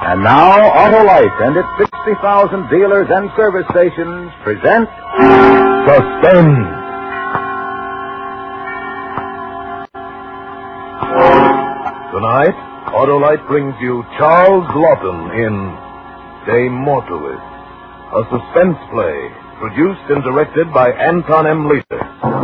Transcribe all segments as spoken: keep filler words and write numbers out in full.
And now, Autolite and its sixty thousand dealers and service stations present Suspense. Tonight, Autolite brings you Charles Laughton in De Mortuis, a suspense play produced and directed by Anton M. Leaser.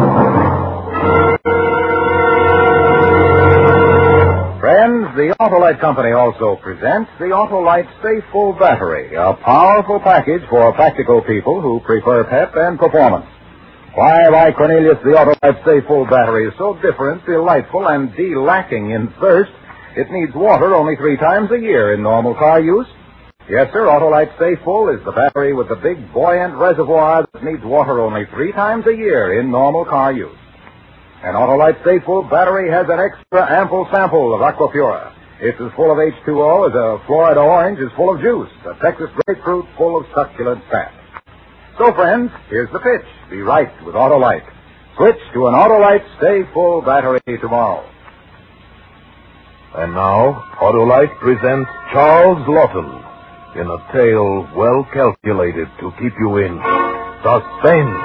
Friends, the Autolite Company also presents the Autolite Stay Full Battery, a powerful package for practical people who prefer pep and performance. Why, why, Cornelius, the Autolite Stay Full Battery is so different, delightful, and de-lacking in thirst, it needs water only three times a year in normal car use. Yes, sir, Autolite Stay Full is the battery with the big, buoyant reservoir that needs water only three times a year in normal car use. An Autolite Stay Full battery has an extra ample sample of Aquapura. It's as full of H two O as a Florida orange is full of juice, a Texas grapefruit full of succulent fat. So, friends, here's the pitch. Be right with Autolite. Switch to an Autolite Stay Full battery tomorrow. And now, Autolite presents Charles Laughton in a tale well calculated to keep you in suspense.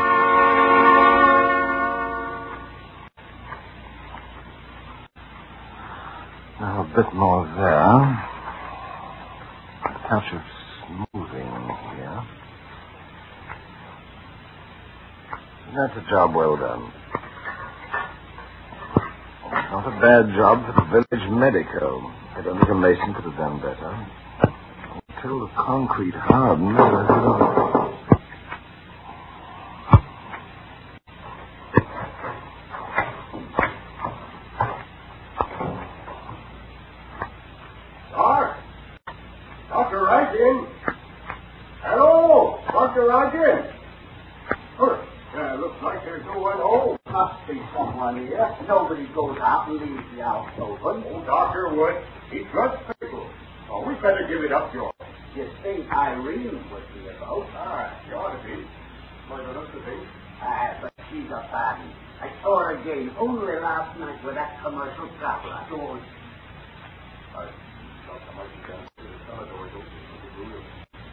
Now, a bit more there. A touch of smoothing here. That's a job well done. Not a bad job for the village medico. I don't think a mason could have done better. Until the concrete hardened, I could have... Doctor Rogin. Hello, Doctor Rogin. Uh, looks like there's no one home. Must be someone here. Nobody goes out and leaves the house open. Oh, Doctor Wood, he trusts people. Oh, we better give it up, George. You think Irene would be about? Ah, she ought to be. Might have looked to be. Ah, but she's a baddie. I saw her again only last night with that commercial traveler. George. I thought I might be down to the cellar doors open for the room.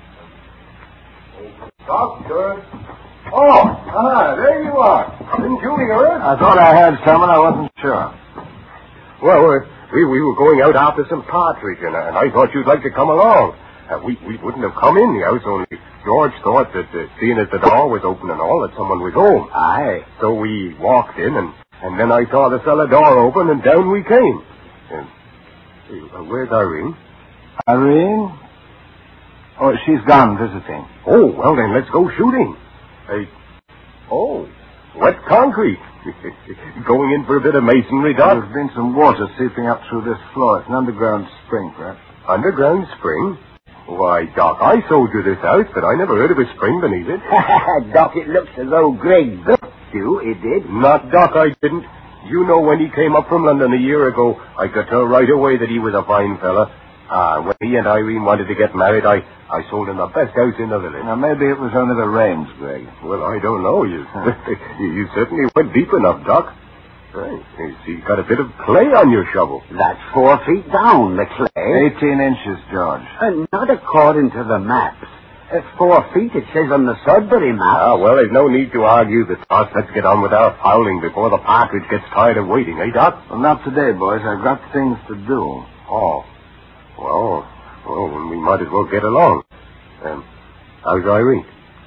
Oh, Doctor. Oh, ah, there you are. Didn't you hear it? I thought I heard someone. I wasn't sure. Well, uh, we we were going out after some partridge, and, uh, and I thought you'd like to come along. Uh, we we wouldn't have come in the house, only George thought that, uh, seeing as the door was open and all, that someone was home. Aye. So we walked in, and, and then I saw the cellar door open, and down we came. And, uh, where's Irene? Irene? Oh, she's gone visiting. Oh, well then, let's go shooting. Hey, oh, wet concrete. Going in for a bit of masonry, Doc? There's been some water seeping up through this floor. It's an underground spring, perhaps. Underground spring? Why, Doc, I sold you this house, but I never heard of a spring beneath it. Doc, it looks as though Greg built you. It did. Not Doc, I didn't. You know, when he came up from London a year ago, I could tell right away that he was a fine fella. Ah, when he and Irene wanted to get married, I, I sold him the best house in the village. Now, maybe it was only the rains, Greg. Well, I don't know. You, you, you certainly went deep enough, Doc. Right. You see, you got a bit of clay on your shovel. That's four feet down, the clay. Eighteen inches, George. And not according to the maps. At four feet, it says on the Sudbury map. Ah, well, there's no need to argue the toss. Let's get on with our fowling before the partridge gets tired of waiting, eh, Doc? Well, not today, boys. I've got things to do. Oh. Well, well, we might as well get along. Um, how's Irene?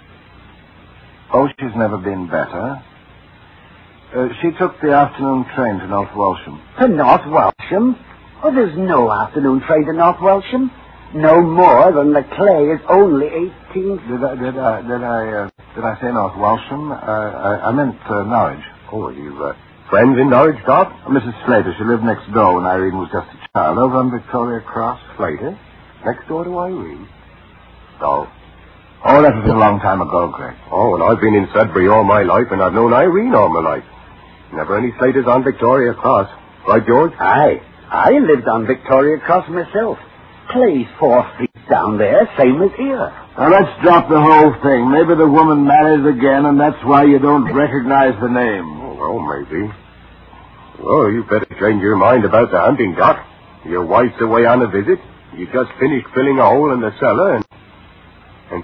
Oh, she's never been better. Uh, she took the afternoon train to North Walsham. To North Walsham? Oh, there's no afternoon train to North Walsham. No more than the clay is only eighteen. Did I, did I, did I, uh, did I say North Walsham? Uh, I, I meant uh, Norwich. Oh, are you, uh, friends in Norwich, Doc? Uh, Missus Slater, she lived next door when Irene was just a child, over on Victoria Cross. Slater? Next door to Irene? Oh. Oh, that was a long time ago, Greg. Oh, and I've been in Sudbury all my life, and I've known Irene all my life. Never any Slaters on Victoria Cross. Right, George? Aye. I lived on Victoria Cross myself. Clay's four feet down there, same as here. Now, let's drop the whole thing. Maybe the woman marries again, and that's why you don't recognize the name. Oh, well, maybe. Well, you better change your mind about the hunting, Doc. Your wife's away on a visit. You just finished filling a hole in the cellar and... and...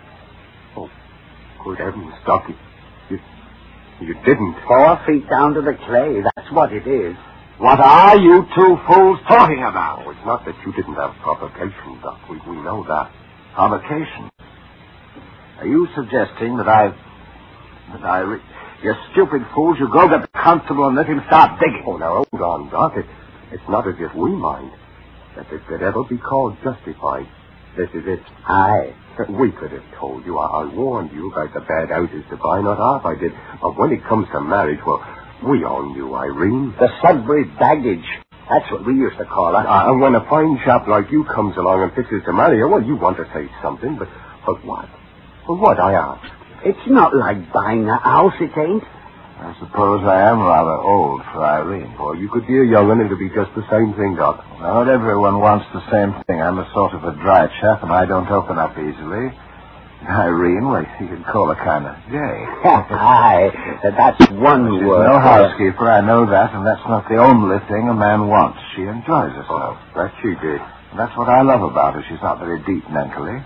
Oh, good heavens, Doc. You, you didn't. Four feet down to the clay, that's what it is. What are you two fools talking about? Oh, it's not that you didn't have provocation, Doc. We, we know that. Provocation? Are you suggesting that I... that I... Re- you stupid fools, you go get the constable and let him start digging. Oh, now, hold on, Doc. It, it's not as if we mind that it could ever be called justified. This is it. Aye. We could have told you. I, I warned you about the bad houses to buy, not half I did. But when it comes to marriage, well, we all knew, Irene. The Sudbury baggage. That's what we used to call her. Uh, and when a fine chap like you comes along and fixes to marry her, well, you want to say something, but but what? Well, what, I asked? It's not like buying a house, it ain't. I suppose I am rather old for Irene. Well, you could be a young one, it'll be just the same thing, Doc. Not everyone wants the same thing. I'm a sort of a dry chap, and I don't open up easily. Irene, well, you could call her kind of gay. Aye, that's one She's word. no housekeeper, I know that, and that's not the only thing a man wants. She enjoys herself. Oh, that she did. And that's what I love about her. She's not very deep mentally.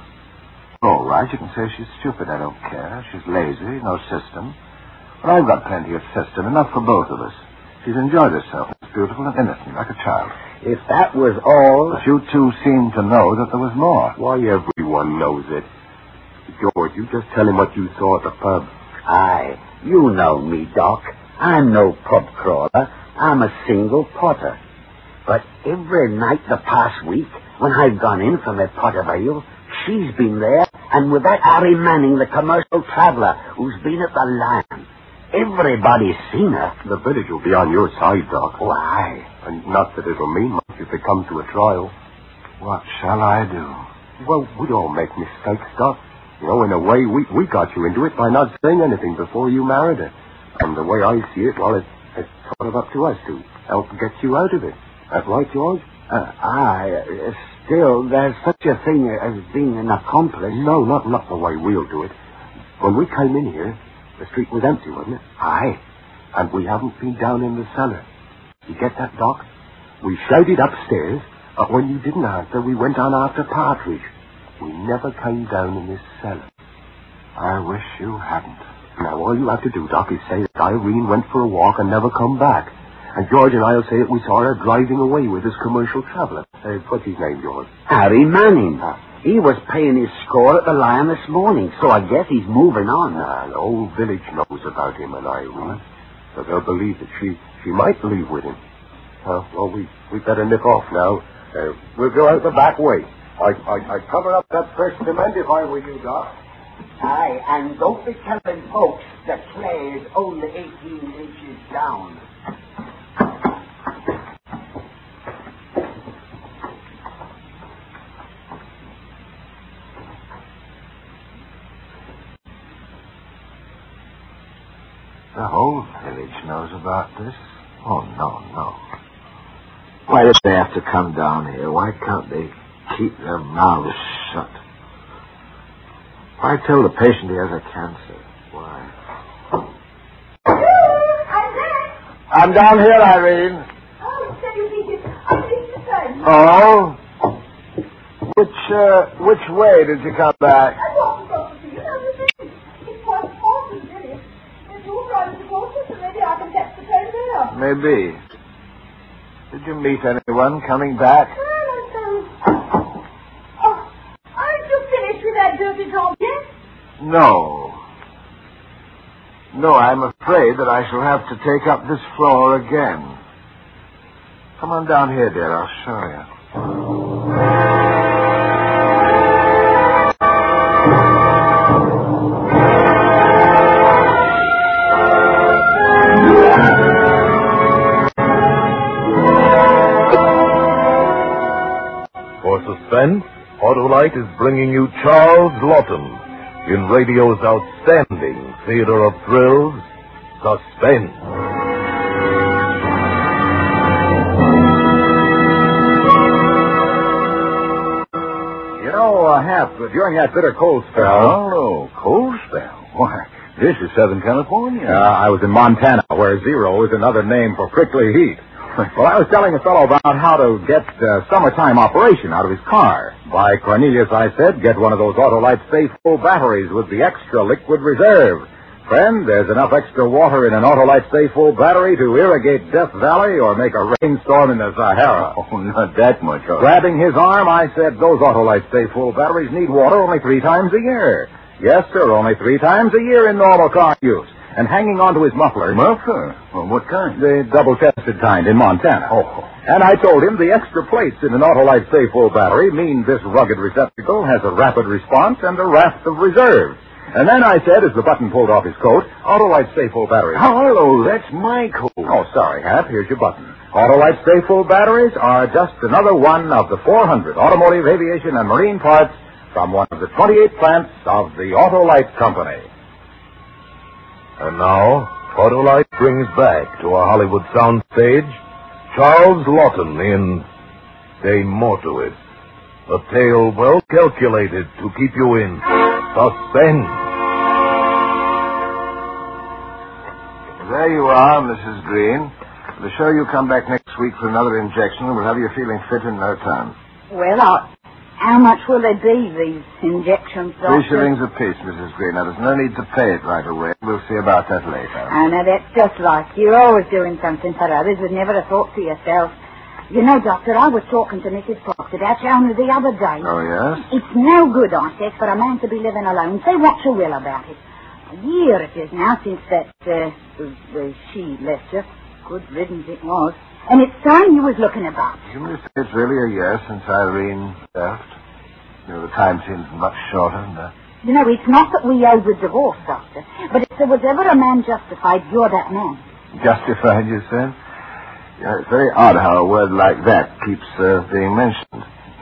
All right, you can say she's stupid. I don't care. She's lazy, no system. But I've got plenty of system, enough for both of us. She's enjoyed herself. It's beautiful and innocent, like a child. If that was all... But you two seem to know that there was more. Why, everyone knows it. George, you just tell him what you saw at the pub. Aye, you know me, Doc. I'm no pub crawler. I'm a single potter. But every night the past week, when I've gone in for my pot of ale, she's been there, and with that Harry Manning, the commercial traveller, who's been at the Lion. Everybody's seen her. The village will be on your side, Doc. Why? And not that it'll mean much if it comes to a trial. What shall I do? Well, we all make mistakes, Doc. You know, in a way, we, we got you into it by not saying anything before you married her. And the way I see it, well, it, it's sort of up to us to help get you out of it. That right, George? Uh, aye, uh, still, there's such a thing as being an accomplice. No, not, not the way we'll do it. When we came in here, the street was empty, wasn't it? Aye. And we haven't been down in the cellar. You get that, Doc? We shouted upstairs, but when you didn't answer, we went on after Partridge. We never came down in this cellar. I wish you hadn't. Now, all you have to do, Doc, is say that Irene went for a walk and never come back. And George and I'll say that we saw her driving away with this commercial traveller. Uh, what's his name, George? Harry Manning. Ah. He was paying his score at the Lion this morning, so I guess he's moving on. Ah, the whole village knows about him and Irene. So they'll believe that she, she might leave with him. Uh, well, we we better nip off now. Uh, we'll go out the back way. I, I, I'd cover up that fresh cement if I were you, Doc. Aye, and don't be telling folks that clay is only eighteen inches down. The whole village knows about this. Oh, no, no. Why did they have to come down here? Why can't they keep their mouths shut? Why tell the patient he has a cancer? Why? Irene! I'm down here, Irene. Oh, so you need it. I need to turn. Oh? Which, uh, which way did you come back? I wasn't talking to you. No, you didn't. It was awful, really. If you're driving to Portsmouth, so maybe I can catch the train there. Maybe. Did you meet anyone coming back? Oh, aren't you finished with that dirty job yet? No. No, I'm afraid that I shall have to take up this floor again. Come on down here, dear. I'll show you. For suspense, Autolite is bringing you Charles Lawton in radio's outstanding theater of thrills, Suspense. You know, uh, Hap, during that bitter cold spell... Oh, cold spell? Why, this is Southern California. Uh, I was in Montana, where zero is another name for prickly heat. Well, I was telling a fellow about how to get uh, summertime operation out of his car. By Cornelius, I said, get one of those Autolite Stay Full batteries with the extra liquid reserve. Friend, there's enough extra water in an Autolite Stay Full battery to irrigate Death Valley or make a rainstorm in the Sahara. Oh, not that much. Oh. Grabbing his arm, I said, those Autolite Stay Full batteries need water only three times a year. Yes, sir, only three times a year in normal car use. And hanging onto his muffler. Muffler? Well, what kind? The double-chested kind in Montana. Oh. And I told him the extra plates in an Autolite Stay Full battery mean this rugged receptacle has a rapid response and a raft of reserve. And then I said, as the button pulled off his coat, Autolite Stay Full batteries. Oh, hello, that's my coat. Oh, sorry, Hap. Here's your button. Autolite Stay Full batteries are just another one of the four hundred automotive, aviation, and marine parts from one of the twenty-eight plants of the Autolite Company. And now, Autolite brings back to our Hollywood soundstage Charles Lawton in De Mortuis, a tale well calculated to keep you in suspense. There you are, Missus Green. The show you come back next week for another injection, and we'll have you feeling fit in no time. Well, I... How much will they be, these injections, Doctor? Three shillings apiece, Missus Green. Now, there's no need to pay it right away. We'll see about that later. I know, that's just like you. You're always doing something for others with never a thought for yourself. You know, Doctor, I was talking to Missus Fox about you only the other day. Oh, yes? It's no good, I said, for a man to be living alone. Say what you will about it. A year it is now since that, uh, uh she left you. Good riddance it was. And it's time you was looking about. You mean to say it's really a year since Irene left? You know, the time seems much shorter than that. You know, it's not that we owe the divorce, Doctor, but if there was ever a man justified, you're that man. Justified, you said? Yeah, it's very odd how a word like that keeps uh, being mentioned.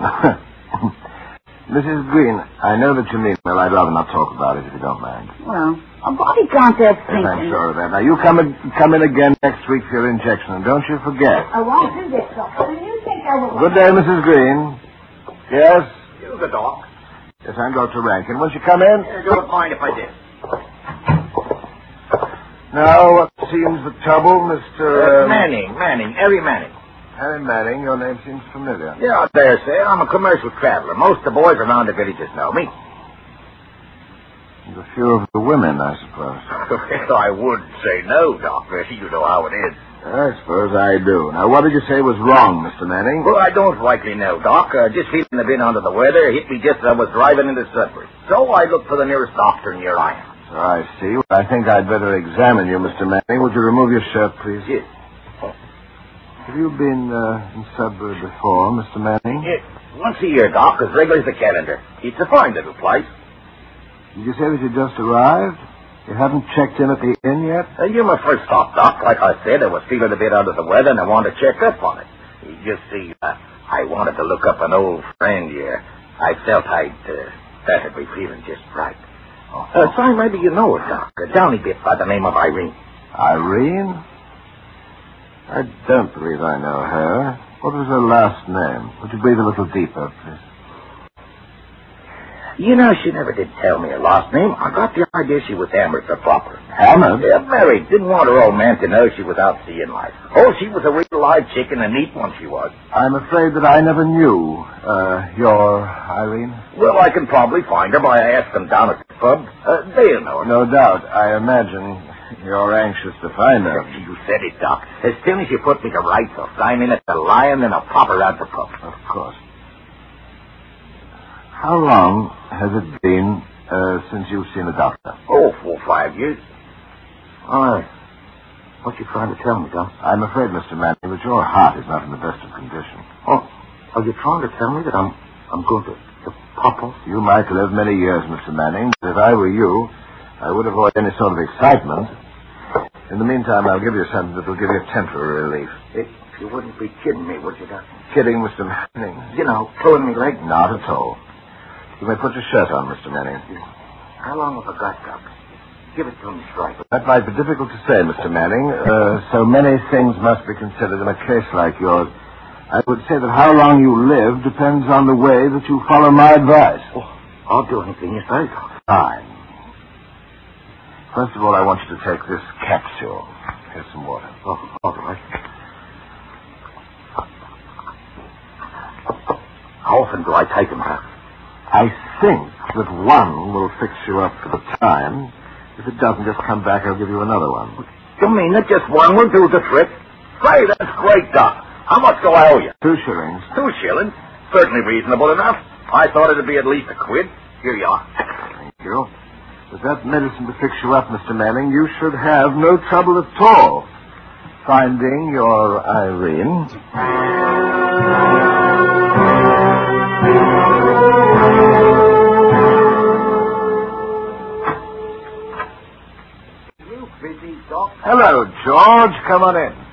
Missus Green, I know that you mean well. I'd rather not talk about it if you don't mind. Well, a body can't help thinking. Yes, I'm sure of that. Now, you come in, come in again next week for your injection, and don't you forget. I won't do this, Doctor. And you think I will... Good day, Missus Green. Yes? You the doc. Yes, I'm Doctor Rankin. Won't you come in? You don't mind if I did. Now, what seems the trouble, Mister Uh, Manning, Manning, Harry Manning. Harry Manning, your name seems familiar. Yeah, I dare say. I'm a commercial traveler. Most of the boys around the villages know me. And a few of the women, I suppose. Well, I would say no, Doctor. You know how it is. I suppose I do. Now, what did you say was wrong, Mister Manning? Well, I don't rightly know, Doc. Uh, just feeling a bit under the weather hit me just as I was driving into Sudbury. So I looked for the nearest doctor, and here I am. So I see. Well, I think I'd better examine you, Mister Manning. Would you remove your shirt, please? Yes. Have you been uh, in Sudbury before, Mister Manning? Yes. Once a year, Doc, as regular as the calendar. It's a fine little place. Did you say that you just arrived? You haven't checked in at the inn yet? Uh, you're my first stop, Doc. Like I said, I was feeling a bit under the weather, and I wanted to check up on it. You see, uh, I wanted to look up an old friend here. I felt I'd uh, better be feeling just right. Oh. Uh, sorry, maybe you know her, Doc. A downy bit by the name of Irene. Irene? I don't believe I know her. What was her last name? Would you breathe a little deeper, please? You know, she never did tell me her last name. I got the idea she was Amherst proper. Amherst? Yeah, married. Didn't want her old man to know she was out seeing life. Oh, she was a real live chicken, a neat one she was. I'm afraid that I never knew uh, your Irene. Well, I can probably find her by asking down at the pub. Uh, they'll know her. No doubt. I imagine you're anxious to find her. You said it, Doc. As soon as you put me to rights, I'll sign in at the Lion and I'll pop her out the pub. Of course. How long has it been uh, since you've seen a doctor? Oh, four or five years. All right. What you trying to tell me, Doc? I'm afraid, Mister Manning, that your heart is not in the best of condition. Oh, are you trying to tell me that I'm I'm going to, to pop off? You might live many years, Mister Manning, but if I were you, I would avoid any sort of excitement. In the meantime, I'll give you something that will give you temporary relief. If you wouldn't be kidding me, would you, Doc? Kidding, Mister Manning? You know, pulling me leg? Not at all. You may put your shirt on, Mister Manning. How long have I got, Doc? Give it to me straight. That might be difficult to say, Mister Manning. Uh, so many things must be considered in a case like yours. I would say that how long you live depends on the way that you follow my advice. Oh, I'll do anything you say, Doc. Fine. First of all, I want you to take this capsule. Here's some water. Oh, all right. often do I take them, huh? I think that one will fix you up for the time. If it doesn't, just come back. I'll give you another one. You mean that just one will do the trick? Say, that's great, Doc. How much do I owe you? Two shillings. Two shillings? Certainly reasonable enough. I thought it'd be at least a quid. Here you are. Thank you. With that medicine to fix you up, Mister Manning, you should have no trouble at all finding your Irene. You busy, Doc? Hello, George. Come on in.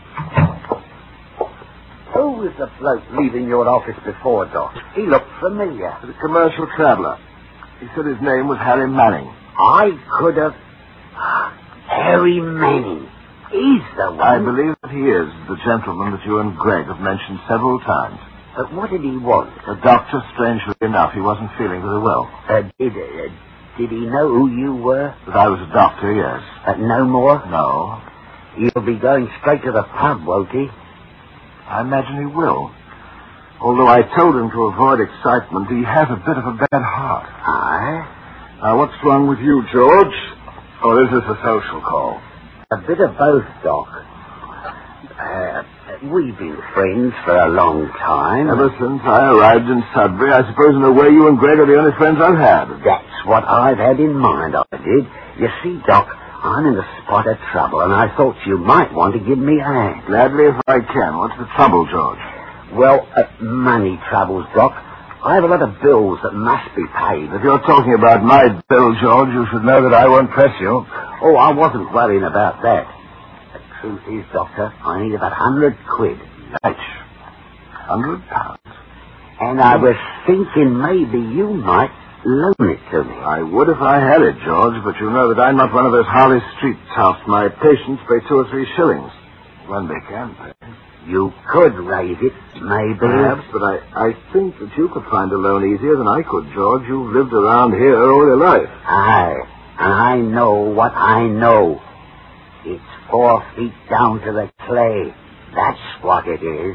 Who was the bloke leaving your office before, Doc? He looked familiar. The commercial traveler. He said his name was Harry Manning. I could have... Harry Manning. He's the one. I believe that he is the gentleman that you and Greg have mentioned several times. But what did he want? The doctor, strangely enough, he wasn't feeling very well. Uh, did, uh, did he know who you were? That I was a doctor, yes. Uh, no more? No. He'll be going straight to the pub, won't he? I imagine he will. Although I told him to avoid excitement, he has a bit of a bad heart. Aye? Now, what's wrong with you, George? Or is this a social call? A bit of both, Doc. Uh, we've been friends for a long time. Ever since I arrived in Sudbury, I suppose in a way you and Greg are the only friends I've had. That's what I've had in mind, I did. You see, Doc, I'm in a spot of trouble, and I thought you might want to give me a hand. Gladly if I can. What's the trouble, George? Well, uh, money troubles, Doc. I have a lot of bills that must be paid. If you're talking about my bill, George, you should know that I won't press you. Oh, I wasn't worrying about that. The truth is, Doctor, I need about a hundred quid. Each. Hundred pounds. And I was thinking maybe you might loan it to me. I would if I had it, George, but you know that I'm not one of those Harley Street toughs. My patients pay two or three shillings. When they can pay. You could raise it, maybe. Perhaps, but I, I think that you could find a loan easier than I could, George. You've lived around here all your life. Aye, and I know what I know. It's four feet down to the clay. That's what it is.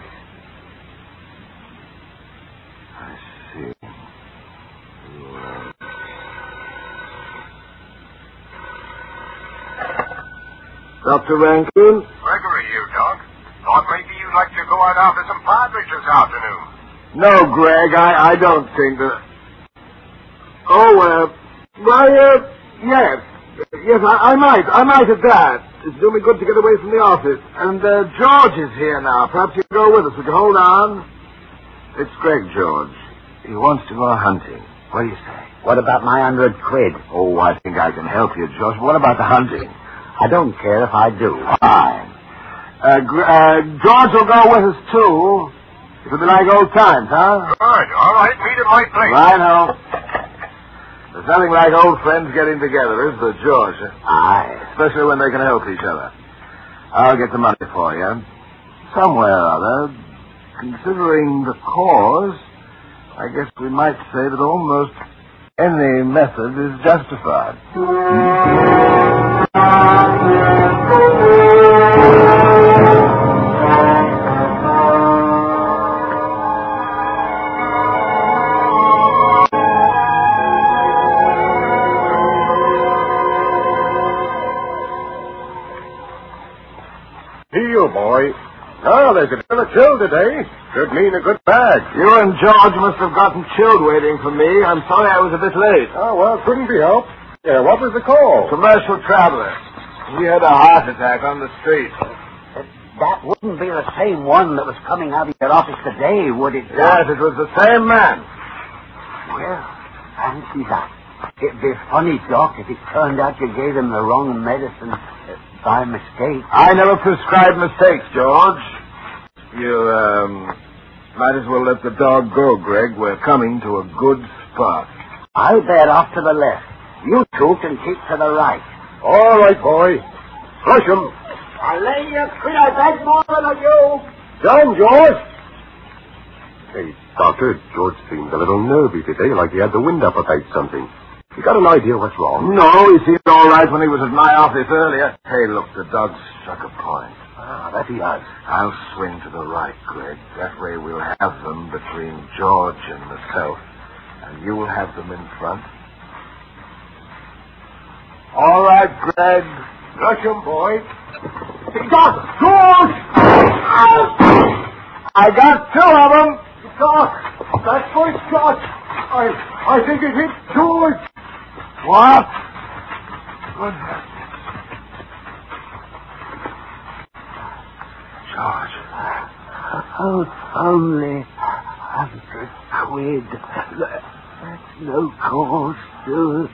I see. Doctor Rankin? Gregory, you, Doc. Thought maybe you'd like to go out after some partridge this afternoon. No, Greg, I, I don't think that... Oh, uh, why, uh, yes. Yes, I, I might. I might at that. It's doing me good to get away from the office. And, uh, George is here now. Perhaps you can go with us. Would you hold on? It's Greg, George. He wants to go hunting. What do you say? What about my hundred quid? Oh, I think I can help you, George. What about the hunting? I don't care if I do. Fine. Uh, Gr- uh, George will go with us, too. It'll be like old times, huh? Good. All right. Meet at my place. Right now. There's nothing like old friends getting together, is there, George? Aye. Especially when they can help each other. I'll get the money for you. Somewhere or other. Considering the cause, I guess we might say that almost any method is justified. Here, boy. Oh, there's a bit of chill today. Should mean a good bag. You and George must have gotten chilled waiting for me. I'm sorry I was a bit late. Oh, well, couldn't be helped. Yeah, what was the call? Commercial traveler. He had a heart attack on the street. That wouldn't be the same one that was coming out of your office today, would it, Yes, Doc? it was the same man. Well, fancy that. It'd be funny, Doc, if it turned out you gave him the wrong medicine uh, by mistake. I never prescribe mistakes, George. You, um, might as well let the dog go, Greg. We're coming to a good spot. I'll bear off to the left. You two can keep to the right. All right, boy. Flush him. I'll lay you a quid I beg more than a you. Down, George. Hey, Doctor, George seemed a little nervy today, like he had the wind up about something. You got an idea what's wrong? No, he seemed all right when he was at my office earlier. Hey, look, the dog struck a point. Ah, that he has. I'll swing to the right, Greg. That way we'll have them between George and myself. And you will have them in front. All right, Greg. Rush him, boys. Doc! George! I got two of them. Doc! That first shot. I I think it hit George. What? What? George. Oh, only a hundred quid. That's no cause to...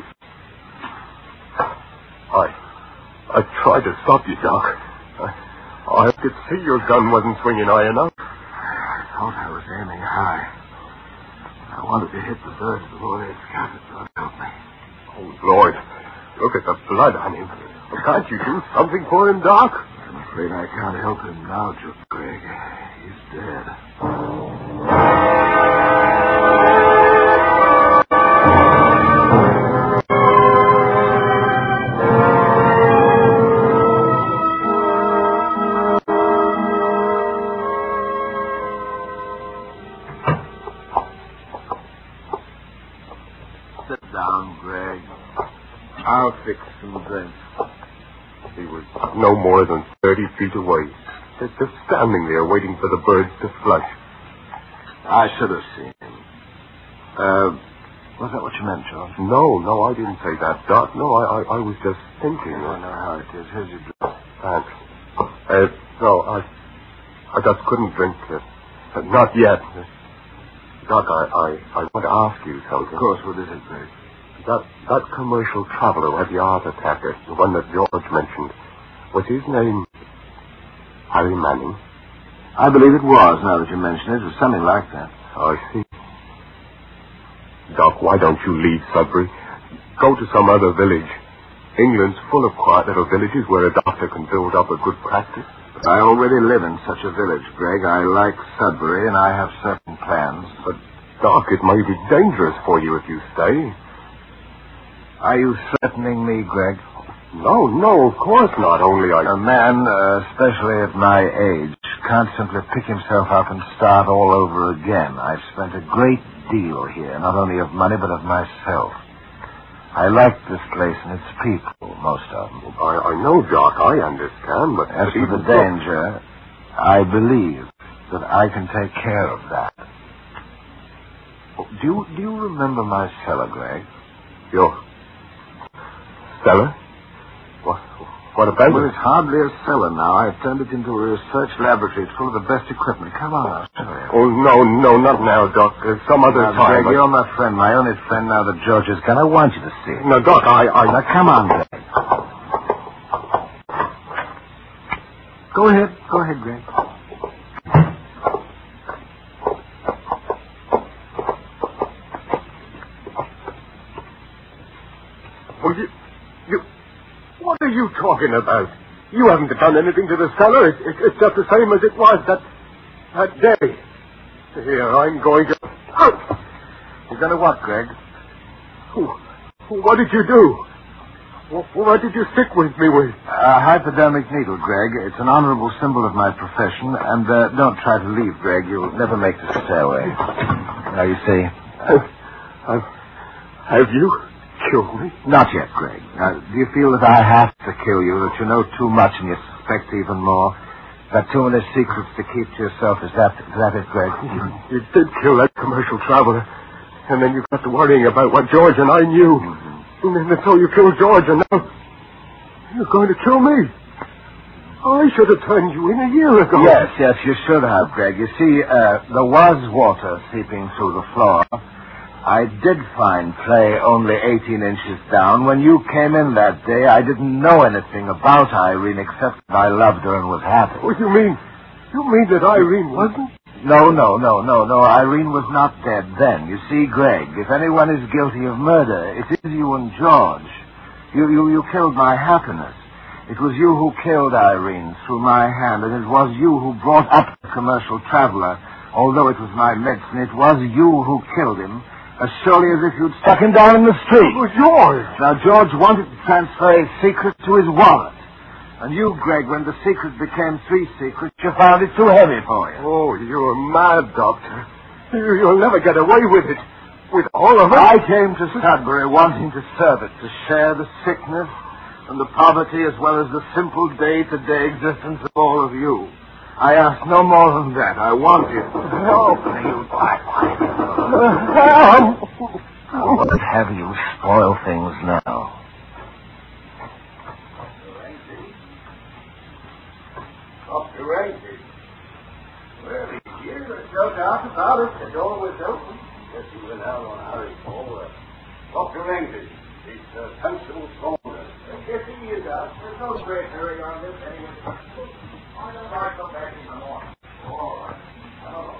I... I tried to stop you, Doc. I, I could see your gun wasn't swinging high enough. I thought I was aiming high. I wanted to hit the birds before they scattered, so help me. Oh, Lord. Look at the blood on him. Can't you do something for him, Doc? I'm afraid I can't help him now, Greg. He's dead. Sit down, Greg. I'll fix some drinks. He was no more than thirty feet away. Just, just standing there waiting for the birds to flush. I should have seen him. Uh, was that what you meant, George? No, no, I didn't say that, Doc. No, I, I, I was just thinking. I know how it is. Here's your drink. Thanks. Uh, no, I, I just couldn't drink it. Uh, not yet. Doc, I, I, I want to ask you something. Of course, what is it, Greg? That, that commercial traveler who had the heart attack, the one that George mentioned, was his name Harry Manning? I believe it was, now that you mention it. It was something like that. I see. Doc, why don't you leave Sudbury? Go to some other village. England's full of quiet little villages where a doctor can build up a good practice. But I already live in such a village, Greg. I like Sudbury, and I have certain plans. But, Doc, it may be dangerous for you if you stay. Are you threatening me, Greg? No, no, of course not. Only I... A man, uh, especially at my age, can't simply pick himself up and start all over again. I've spent a great deal here, not only of money, but of myself. I like this place and its people, most of them. I, I know, Doc, I understand, but... As for the danger, I believe that I can take care of that. Do you, do you remember my cellar, Greg? Your cellar? What, what about well, it? It's hardly a cellar now. I've turned it into a research laboratory. It's full of the best equipment. Come on, I'll show you. Oh, no, no, not now, Doc. Uh, some other now, time. Greg, you're my friend, my only friend now that George is gone. I want you to see it. No, Doc, I... I... Now, come on, Greg. Go ahead. Go ahead, Greg. Well, you... You... What are you talking about? You haven't done anything to the cellar. It, it, it's just the same as it was that... that day. Here, I'm going to... Out! You're going to what, Greg? Who, what did you do? What, what did you stick with me with? A hypodermic needle, Greg. It's an honorable symbol of my profession. And uh, don't try to leave, Greg. You'll never make the stairway. Now, you see. Uh, have you killed me? Not yet, Greg. Now, do you feel that I have to kill you, that you know too much and you suspect even more? Got too many secrets to keep to yourself. Is that, is that it, Greg? You, you did kill that commercial traveler. And then you got to worrying about what George and I knew. Mm-hmm. And then so you killed George, and now you're going to kill me. I should have turned you in a year ago. Yes, yes, you should have, Greg. You see, uh, there was water seeping through the floor. I did find clay only eighteen inches down. When you came in that day, I didn't know anything about Irene except that I loved her and was happy. What do you mean? You mean that Irene wasn't? No, no, no, no, no. Irene was not dead then. You see, Greg, if anyone is guilty of murder, it is you and George. You, you, you killed my happiness. It was you who killed Irene through my hand, and it was you who brought up the commercial traveler. Although it was my medicine, it was you who killed him, as surely as if you'd stuck him down in the street. It was George. Now, George wanted to transfer his secret to his wallet. And you, Greg, when the secret became three secrets, you found it too heavy for you. Oh, you're mad, Doctor. You- You'll never get away with it. With all of it. I came to Sudbury wanting to serve it, to share the sickness and the poverty as well as the simple day-to-day existence of all of you. I asked no more than that. I wanted. Help You quiet. Help! What have you spoil things now? Doctor Rankin. Well, he's here. There's no doubt about it. The door was open. Guess he went out on Harry Paul. Uh, Doctor Rankin. It's uh, Constable Saunders. Yes, he is out. There's no great hurry on this anyway. Why don't I come back in the morning? All right. Hello.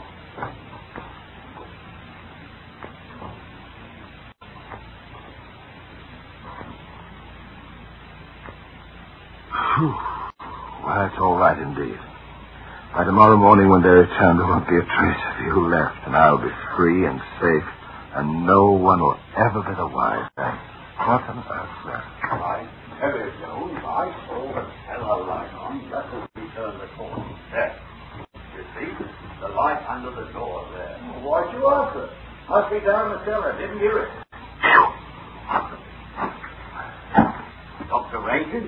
Whew. Well, that's all right indeed. By tomorrow morning when they return, there won't be a trace of you left, and I'll be free and safe, and no one will ever be the wiser. What on earth, sir? I tell you, Jones, I saw the cellar light on just as we turned the corner. There. You see? The light under the door there. Why'd you answer? Must be down the cellar. Didn't hear it. Doctor Rankin?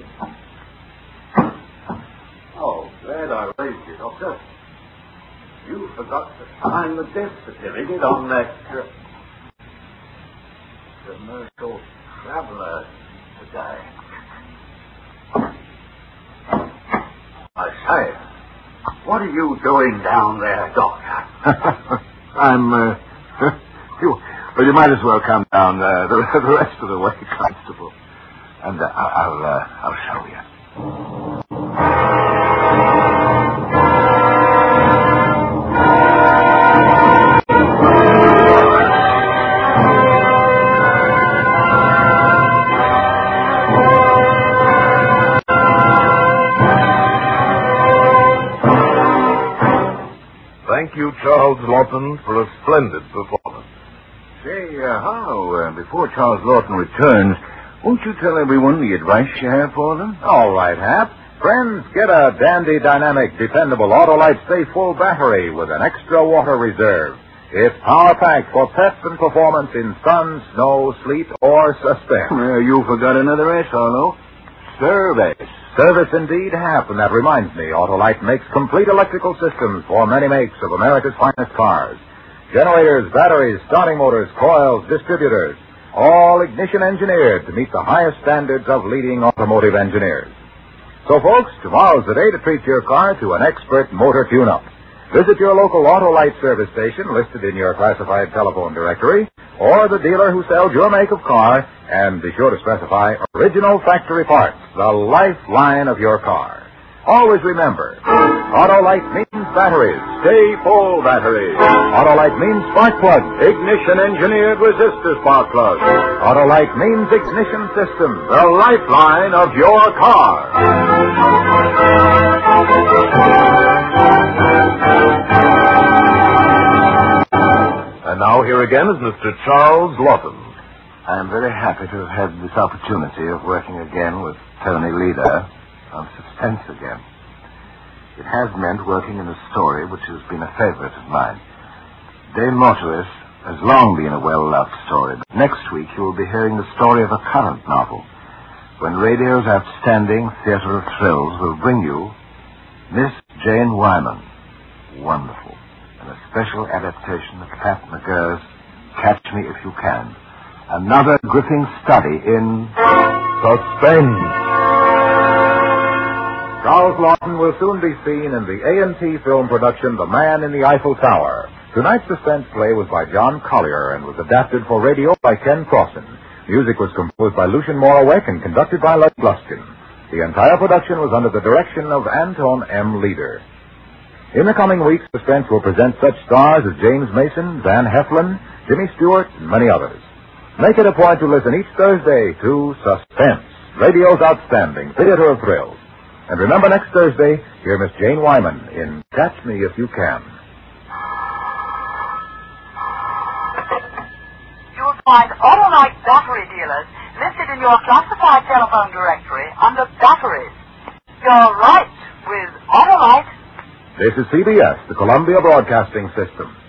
Oh, glad I raised you, Doctor. You forgot to sign the death certificate on that uh, commercial traveler today. I say, what are you doing down there, Doctor? I'm, uh... you, well, you might as well come down uh, the, the rest of the way, Constable. And uh, I'll, uh, I'll show you. Thank you, Charles Lawton, for a splendid performance. Say, uh, Harlow, uh, before Charles Lawton returns, won't you tell everyone the advice you have for them? All right, Hap. Friends, get a dandy, dynamic, dependable Autolite Stay Full battery with an extra water reserve. It's power-packed for pep and performance in sun, snow, sleet, or suspense. Well, you forgot another S, Harlow. Service. Service indeed, Hap, and that reminds me, Autolite makes complete electrical systems for many makes of America's finest cars. Generators, batteries, starting motors, coils, distributors, all ignition engineered to meet the highest standards of leading automotive engineers. So, folks, tomorrow's the day to treat your car to an expert motor tune-up. Visit your local Autolite service station listed in your classified telephone directory, or the dealer who sells your make of car, and be sure to specify original factory parts, the lifeline of your car. Always remember, Autolite means batteries. Stay full batteries. Autolite means spark plugs. Ignition engineered resistor spark plugs. Autolite means ignition system, the lifeline of your car. And now here again is Mister Charles Lawton. I'm very happy to have had this opportunity of working again with Tony Leader on Suspense again. It has meant working in a story which has been a favorite of mine. Dame Mortuis has long been a well-loved story, but next week you will be hearing the story of a current novel, when radio's outstanding theater of thrills will bring you Miss Jane Wyman. Wonderful. And a special adaptation of Pat McGurr's Catch Me If You Can. Another gripping study in Suspense. Charles Lawton will soon be seen in the A and T film production The Man in the Eiffel Tower. Tonight's suspense play was by John Collier and was adapted for radio by Ken Crossan. Music was composed by Lucian Morawek and conducted by Lud Gluskin. The entire production was under the direction of Anton M. Leader. In the coming weeks, Suspense will present such stars as James Mason, Van Heflin, Jimmy Stewart, and many others. Make it a point to listen each Thursday to Suspense, radio's outstanding theater of thrills. And remember, next Thursday, hear Miss Jane Wyman in Catch Me If You Can. You'll find Autolite battery dealers listed in your classified telephone directory under batteries. You're right with Autolite. This is C B S, the Columbia Broadcasting System.